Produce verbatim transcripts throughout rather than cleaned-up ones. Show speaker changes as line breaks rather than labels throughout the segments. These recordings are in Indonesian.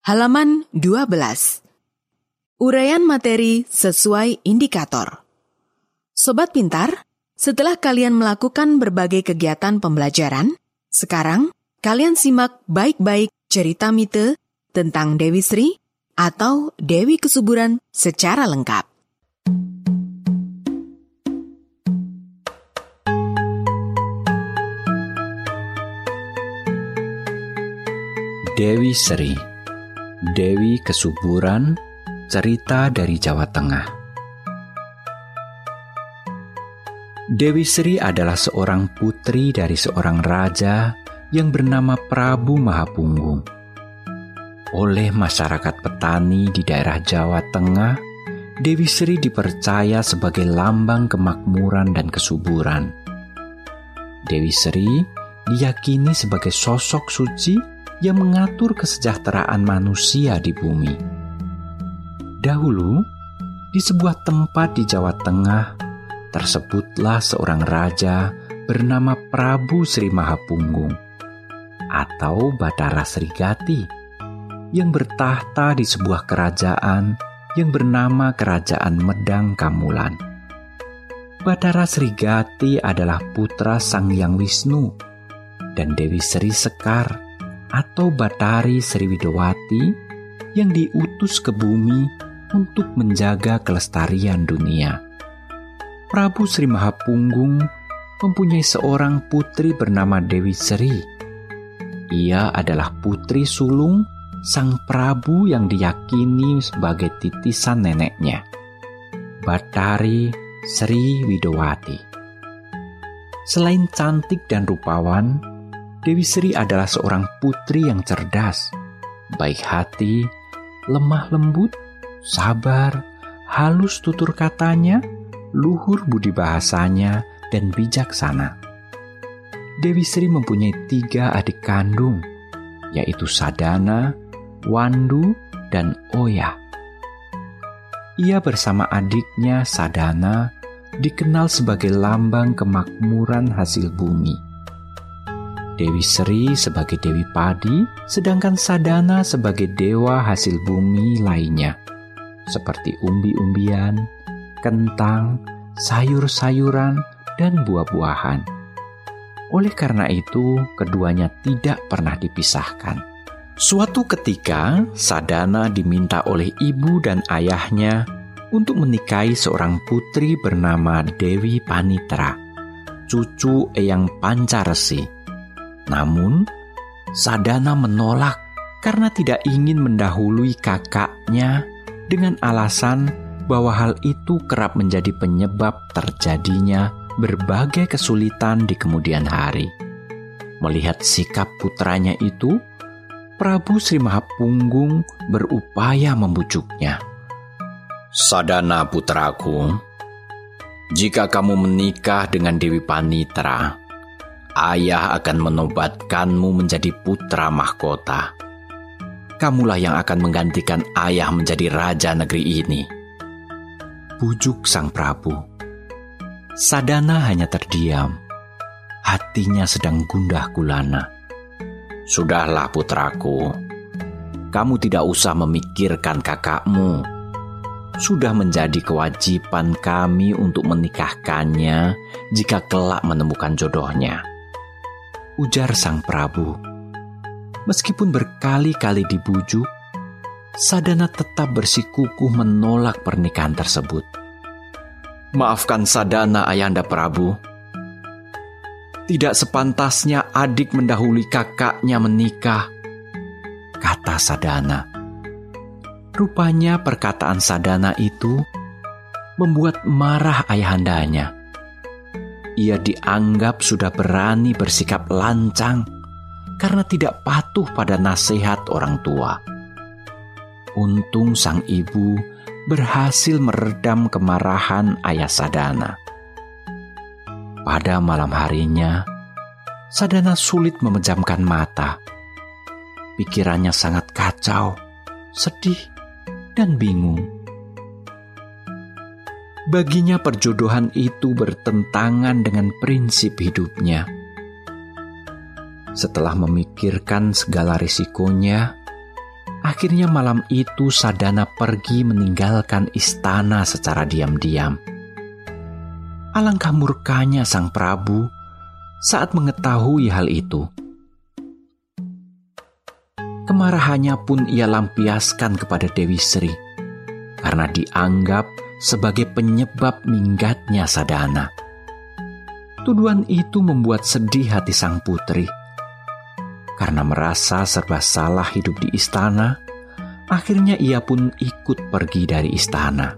halaman dua belas. Uraian materi sesuai indikator. Sobat pintar, setelah kalian melakukan berbagai kegiatan pembelajaran, sekarang kalian simak baik-baik cerita mite tentang Dewi Sri atau Dewi Kesuburan secara lengkap.
Dewi Sri, Dewi Kesuburan, cerita dari Jawa Tengah. Dewi Sri adalah seorang putri dari seorang raja yang bernama Prabu Mahapunggung. Oleh masyarakat petani di daerah Jawa Tengah, Dewi Sri dipercaya sebagai lambang kemakmuran dan kesuburan. Dewi Sri diyakini sebagai sosok suci yang mengatur kesejahteraan manusia di bumi. Dahulu, di sebuah tempat di Jawa Tengah, tersebutlah seorang raja bernama Prabu Sri Mahapunggung atau Bathara Srigati yang bertahta di sebuah kerajaan yang bernama Kerajaan Medang Kamulan. Bathara Srigati adalah putra Sang Hyang Wisnu dan Dewi Sri Sekar atau Bathari Sri Widowati yang diutus ke bumi untuk menjaga kelestarian dunia. Prabu Sri Mahapunggung mempunyai seorang putri bernama Dewi Sri. Ia adalah putri sulung sang Prabu yang diyakini sebagai titisan neneknya, Bathari Sri Widowati. Selain cantik dan rupawan, Dewi Sri adalah seorang putri yang cerdas, baik hati, lemah lembut, sabar, halus tutur katanya, luhur budi bahasanya, dan bijaksana. Dewi Sri mempunyai tiga adik kandung, yaitu Sadana, Wandu, dan Oya. Ia bersama adiknya Sadana dikenal sebagai lambang kemakmuran hasil bumi. Dewi Sri sebagai Dewi Padi, sedangkan Sadana sebagai dewa hasil bumi lainnya, seperti umbi-umbian, kentang, sayur-sayuran, dan buah-buahan. Oleh karena itu, keduanya tidak pernah dipisahkan. Suatu ketika, Sadana diminta oleh ibu dan ayahnya untuk menikahi seorang putri bernama Dewi Panitra, cucu Eyang Pancaresi. Namun, Sadana menolak karena tidak ingin mendahului kakaknya dengan alasan bahwa hal itu kerap menjadi penyebab terjadinya berbagai kesulitan di kemudian hari. Melihat sikap putranya itu, Prabu Sri Mahapunggung berupaya membujuknya. "Sadana putraku, jika kamu menikah dengan Dewi Panitra, ayah akan menobatkanmu menjadi putra mahkota. Kamulah yang akan menggantikan ayah menjadi raja negeri ini," bujuk sang Prabu. Sadana hanya terdiam. Hatinya sedang gundah gulana. "Sudahlah putraku, kamu tidak usah memikirkan kakakmu. Sudah menjadi kewajiban kami untuk menikahkannya jika kelak menemukan jodohnya," ujar sang Prabu. Meskipun berkali-kali dibujuk, Sadana tetap bersikukuh menolak pernikahan tersebut. "Maafkan Sadana, Ayahanda Prabu. Tidak sepantasnya adik mendahului kakaknya menikah," kata Sadana. Rupanya perkataan Sadana itu membuat marah ayahandanya. Ia dianggap sudah berani bersikap lancang karena tidak patuh pada nasihat orang tua. Untung sang ibu berhasil meredam kemarahan ayah Sadana. Pada malam harinya, Sadana sulit memejamkan mata. Pikirannya sangat kacau, sedih, dan bingung. Baginya perjodohan itu bertentangan dengan prinsip hidupnya. Setelah memikirkan segala risikonya, Akhirnya malam itu Sadana pergi meninggalkan istana secara diam-diam. Alangkah murkanya sang Prabu saat mengetahui hal itu. Kemarahannya pun ia lampiaskan kepada Dewi Sri karena dianggap sebagai penyebab minggatnya Sadana. Tuduhan itu membuat sedih hati sang putri. Karena merasa serba salah hidup di istana, akhirnya ia pun ikut pergi dari istana.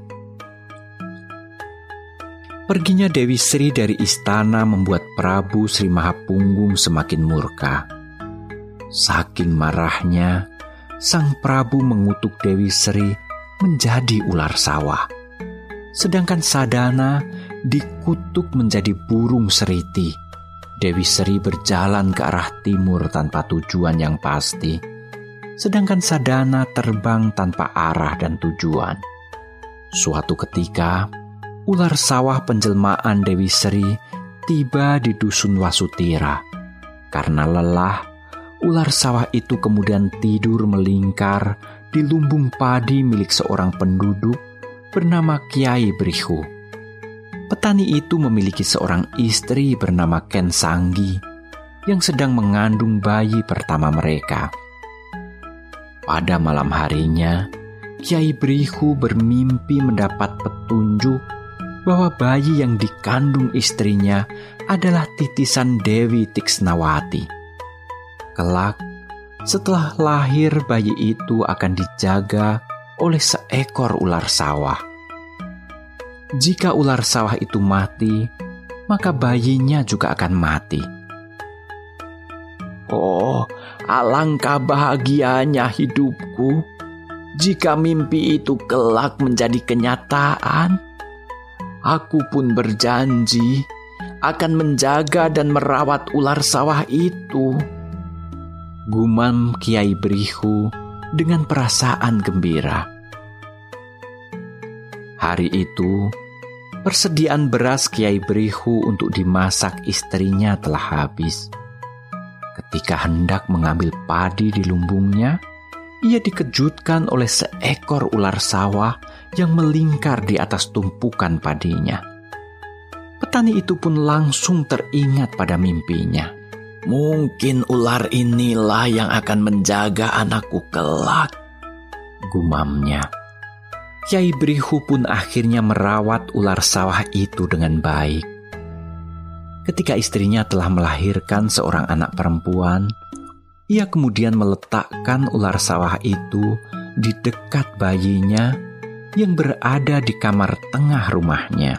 Perginya Dewi Sri dari istana membuat Prabu Sri Mahapunggung semakin murka. Saking marahnya, sang Prabu mengutuk Dewi Sri menjadi ular sawah. Sedangkan Sadana dikutuk menjadi burung seriti. Dewi Sri berjalan ke arah timur tanpa tujuan yang pasti, sedangkan Sadana terbang tanpa arah dan tujuan. Suatu ketika, ular sawah penjelmaan Dewi Sri tiba di dusun Wasutira. Karena lelah, ular sawah itu kemudian tidur melingkar di lumbung padi milik seorang penduduk bernama Kyai Brihu. Petani itu memiliki seorang istri bernama Ken Sanggi yang sedang mengandung bayi pertama mereka. Pada malam harinya, Kyai Brihu bermimpi mendapat petunjuk bahwa bayi yang dikandung istrinya adalah titisan Dewi Tiksnawati. Kelak, setelah lahir bayi itu akan dijaga oleh seekor ular sawah. Jika ular sawah itu mati, maka bayinya juga akan mati. Oh, alangkah bahagianya hidupku jika mimpi itu kelak menjadi kenyataan. Aku pun berjanji akan menjaga dan merawat ular sawah itu. Gumam Kyai Brihu dengan perasaan gembira. Hari itu, persediaan beras Kyai Brihu untuk dimasak istrinya telah habis. Ketika hendak mengambil padi di lumbungnya, ia dikejutkan oleh seekor ular sawah yang melingkar di atas tumpukan padinya. Petani itu pun langsung teringat pada mimpinya. Mungkin ular inilah yang akan menjaga anakku kelak, gumamnya. Kyai Brihu pun akhirnya merawat ular sawah itu dengan baik. Ketika istrinya telah melahirkan seorang anak perempuan, ia kemudian meletakkan ular sawah itu di dekat bayinya yang berada di kamar tengah rumahnya.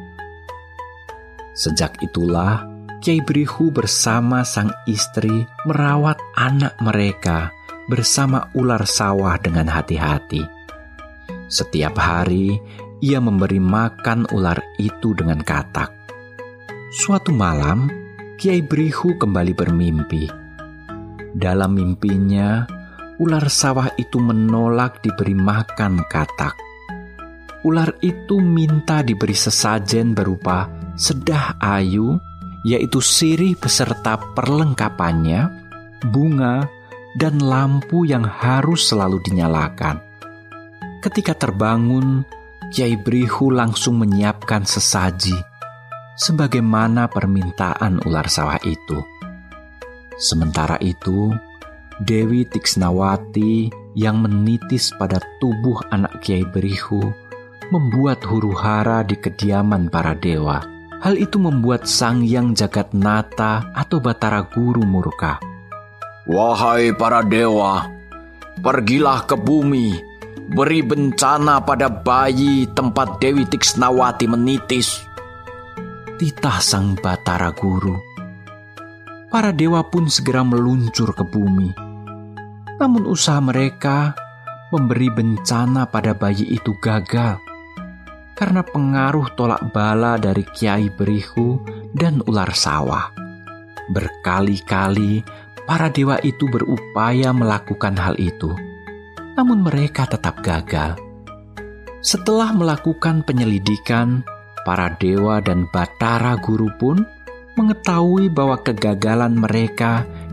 Sejak itulah, Kyai Brihu bersama sang istri merawat anak mereka bersama ular sawah dengan hati-hati. Setiap hari, ia memberi makan ular itu dengan katak. Suatu malam, Kyai Brihu kembali bermimpi. Dalam mimpinya, ular sawah itu menolak diberi makan katak. Ular itu minta diberi sesajen berupa sedah ayu, yaitu sirih beserta perlengkapannya, bunga, dan lampu yang harus selalu dinyalakan. Ketika terbangun, Kyai Brihu langsung menyiapkan sesaji, sebagaimana permintaan ular sawah itu. Sementara itu, Dewi Tiksnawati yang menitis pada tubuh anak Kyai Brihu membuat huru-hara di kediaman para dewa. Hal itu membuat Sang Hyang Jagatnata atau Batara Guru murka. Wahai para dewa, pergilah ke bumi, beri bencana pada bayi tempat Dewi Tiksnawati menitis, titah Sang Batara Guru. Para dewa pun segera meluncur ke bumi. Namun usaha mereka memberi bencana pada bayi itu gagal karena pengaruh tolak bala dari Kyai Brihu dan ular sawah. Berkali-kali para dewa itu berupaya melakukan hal itu, namun mereka tetap gagal. Setelah melakukan penyelidikan, para dewa dan Batara Guru pun mengetahui bahwa kegagalan mereka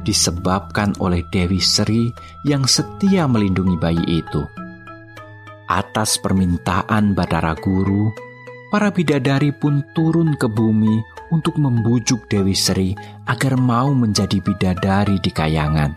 disebabkan oleh Dewi Sri yang setia melindungi bayi itu. Atas permintaan Batara Guru, para bidadari pun turun ke bumi untuk membujuk Dewi Sri agar mau menjadi bidadari di kayangan.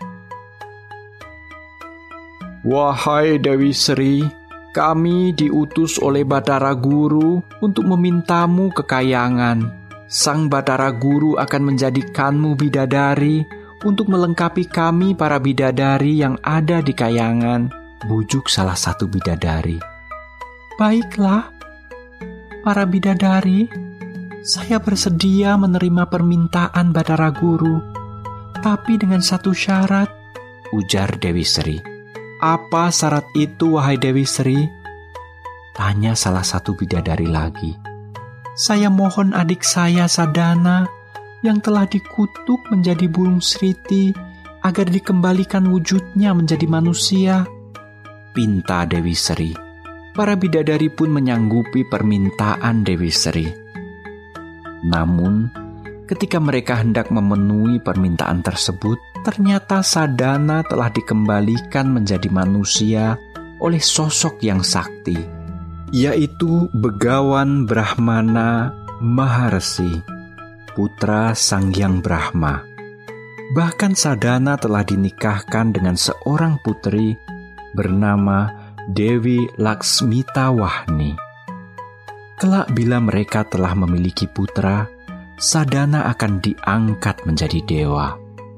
"Wahai Dewi Sri, kami diutus oleh Batara Guru untuk memintamu ke kayangan. Sang Batara Guru akan menjadikanmu bidadari untuk melengkapi kami para bidadari yang ada di kayangan," bujuk salah satu bidadari. "Baiklah, para bidadari, saya bersedia menerima permintaan Batara Guru, tapi dengan satu syarat," ujar Dewi Sri. "Apa syarat itu, wahai Dewi Sri?" tanya salah satu bidadari lagi. "Saya mohon adik saya Sadana yang telah dikutuk menjadi burung sriti agar dikembalikan wujudnya menjadi manusia," pinta Dewi Sri. Para bidadari pun menyanggupi permintaan Dewi Sri. Namun, ketika mereka hendak memenuhi permintaan tersebut, ternyata Sadana telah dikembalikan menjadi manusia oleh sosok yang sakti, yaitu Begawan Brahmana Maharsi, putra Sang Hyang Brahma. Bahkan Sadana telah dinikahkan dengan seorang putri bernama Dewi Laksmita Wahni. Kelak bila mereka telah memiliki putra, Sadana akan diangkat menjadi dewa.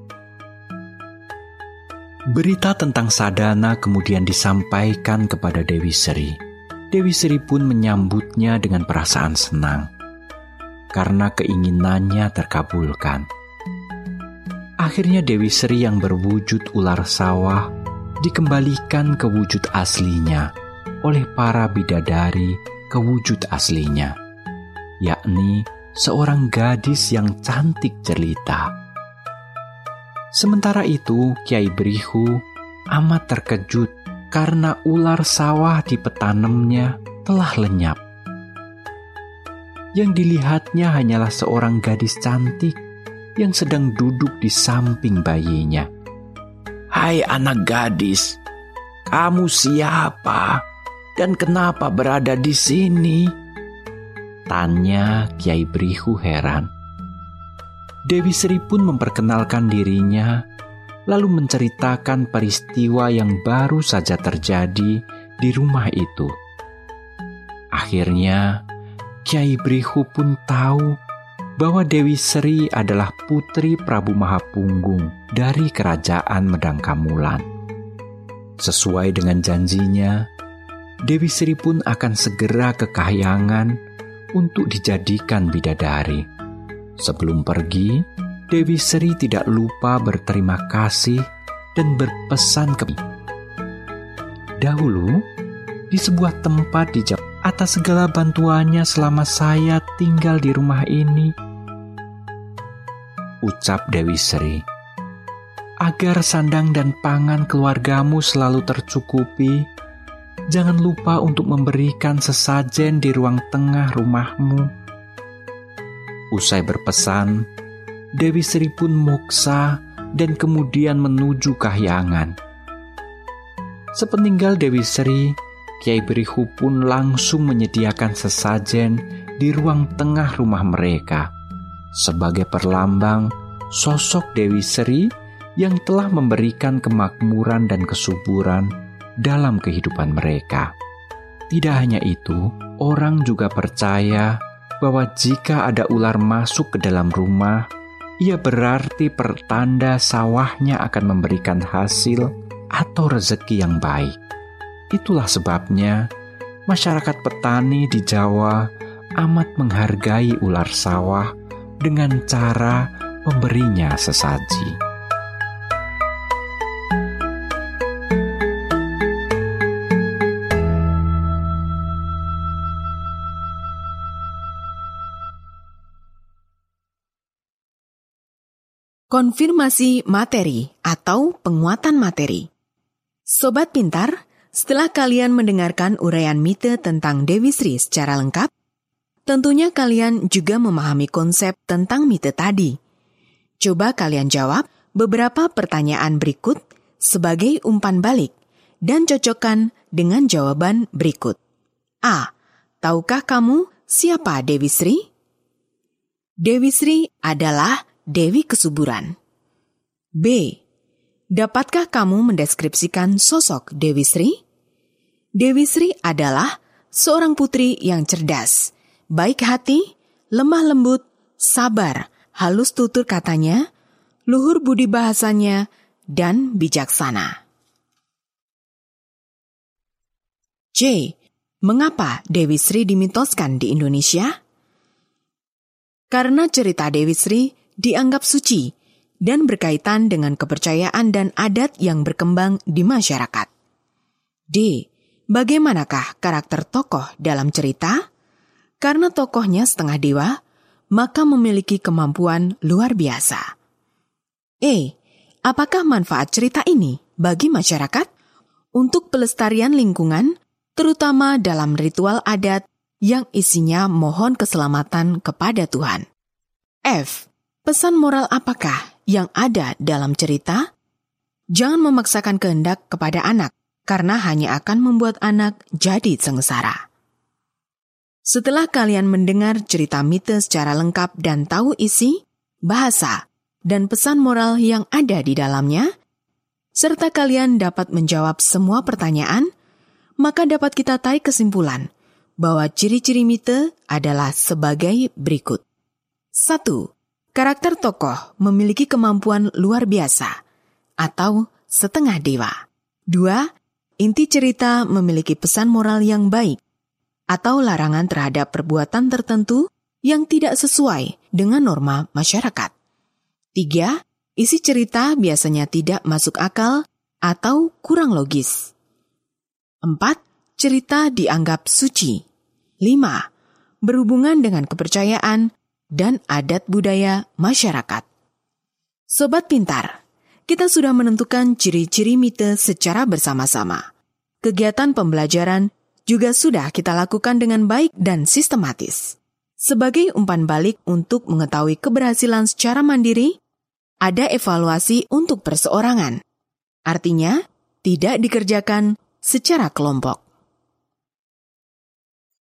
Berita tentang Sadana kemudian disampaikan kepada Dewi Sri. Dewi Sri pun menyambutnya dengan perasaan senang, karena keinginannya terkabulkan. Akhirnya Dewi Sri yang berwujud ular sawah dikembalikan ke wujud aslinya oleh para bidadari ke wujud aslinya, yakni seorang gadis yang cantik jelita. Sementara itu, Kyai Brihu amat terkejut karena ular sawah di petanemnya telah lenyap. Yang dilihatnya hanyalah seorang gadis cantik yang sedang duduk di samping bayinya. "Hai anak gadis, kamu siapa dan kenapa berada di sini?" tanya Kyai Brihu heran. Dewi Sri pun memperkenalkan dirinya, lalu menceritakan peristiwa yang baru saja terjadi di rumah itu. Akhirnya, Kyai Brihu pun tahu bahwa Dewi Sri adalah putri Prabu Mahapunggung dari kerajaan Medangkamulan. Sesuai dengan janjinya, Dewi Sri pun akan segera ke kahyangan untuk dijadikan bidadari. Sebelum pergi, Dewi Sri tidak lupa berterima kasih dan berpesan ke dahulu di sebuah tempat di Jawa atas segala bantuannya selama saya tinggal di rumah ini, ucap Dewi Sri. Agar sandang dan pangan keluargamu selalu tercukupi, jangan lupa untuk memberikan sesajen di ruang tengah rumahmu. Usai berpesan, Dewi Sri pun moksa dan kemudian menuju kahyangan. Sepeninggal Dewi Sri, Kyai Brihu pun langsung menyediakan sesajen di ruang tengah rumah mereka sebagai perlambang sosok Dewi Sri yang telah memberikan kemakmuran dan kesuburan dalam kehidupan mereka. Tidak hanya itu, orang juga percaya bahwa jika ada ular masuk ke dalam rumah, ia berarti pertanda sawahnya akan memberikan hasil atau rezeki yang baik. Itulah sebabnya masyarakat petani di Jawa amat menghargai ular sawah dengan cara memberinya sesaji.
Konfirmasi materi atau penguatan materi. Sobat Pintar, setelah kalian mendengarkan uraian mite tentang Dewi Sri secara lengkap, tentunya kalian juga memahami konsep tentang mite tadi. Coba kalian jawab beberapa pertanyaan berikut sebagai umpan balik dan cocokkan dengan jawaban berikut. A. Tahukah kamu siapa Dewi Sri? Dewi Sri adalah Dewi Kesuburan. B. Dapatkah kamu mendeskripsikan sosok Dewi Sri? Dewi Sri adalah seorang putri yang cerdas, baik hati, lemah lembut, sabar, halus tutur katanya, luhur budi bahasanya, dan bijaksana. C. Mengapa Dewi Sri dimitoskan di Indonesia? Karena cerita Dewi Sri dianggap suci dan berkaitan dengan kepercayaan dan adat yang berkembang di masyarakat. D. Bagaimanakah karakter tokoh dalam cerita? Karena tokohnya setengah dewa, maka memiliki kemampuan luar biasa. E. Apakah manfaat cerita ini bagi masyarakat? Untuk pelestarian lingkungan, terutama dalam ritual adat yang isinya mohon keselamatan kepada Tuhan. F. Pesan moral apakah yang ada dalam cerita? Jangan memaksakan kehendak kepada anak, karena hanya akan membuat anak jadi sengsara. Setelah kalian mendengar cerita mite secara lengkap dan tahu isi, bahasa, dan pesan moral yang ada di dalamnya, serta kalian dapat menjawab semua pertanyaan, maka dapat kita tarik kesimpulan bahwa ciri-ciri mite adalah sebagai berikut. satu. Karakter tokoh memiliki kemampuan luar biasa atau setengah dewa. dua. Inti cerita memiliki pesan moral yang baik atau larangan terhadap perbuatan tertentu yang tidak sesuai dengan norma masyarakat. tiga. Isi cerita biasanya tidak masuk akal atau kurang logis. empat. Cerita dianggap suci. lima. Berhubungan dengan kepercayaan dan adat budaya masyarakat. Sobat Pintar, kita sudah menentukan ciri-ciri mite secara bersama-sama. Kegiatan pembelajaran juga sudah kita lakukan dengan baik dan sistematis. Sebagai umpan balik untuk mengetahui keberhasilan secara mandiri, ada evaluasi untuk perseorangan. Artinya, tidak dikerjakan secara kelompok.